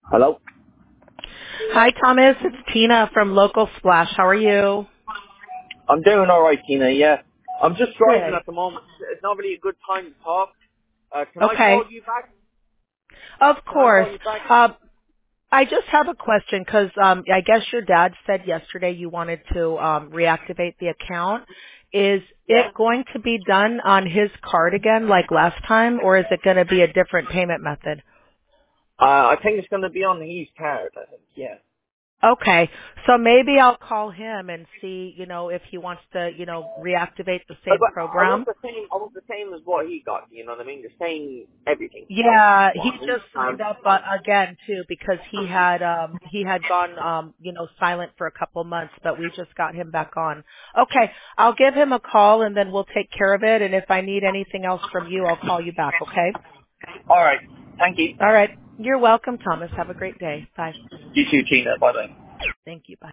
Hello? Hi, Thomas. It's Tina from Local Splash. How are you? I'm doing alright, Tina, yeah. I'm just driving Good. at the moment. It's not really a good time to talk. Can I call Okay. you back? Of Can I course. call you back? I just have a question because I guess your dad said yesterday you wanted to reactivate the account. Is Yeah. it going to be done on his card again like last time, or is it going to be a different payment method? I think it's going to be on his card, I think, yeah. Okay. So maybe I'll call him and see, if he wants to, reactivate the same But I program. want the same as what he got, you know what I mean? The same everything of Yeah, he what just signed up again too because he had gone silent for a couple months, but we just got him back on. Okay, I'll give him a call and then we'll take care of it, and if I need anything else from you, I'll call you back, okay? Alright, thank you. All right. You're welcome, Thomas. Have a great day. Bye. You too, Tina, bye bye. Thank you. Bye.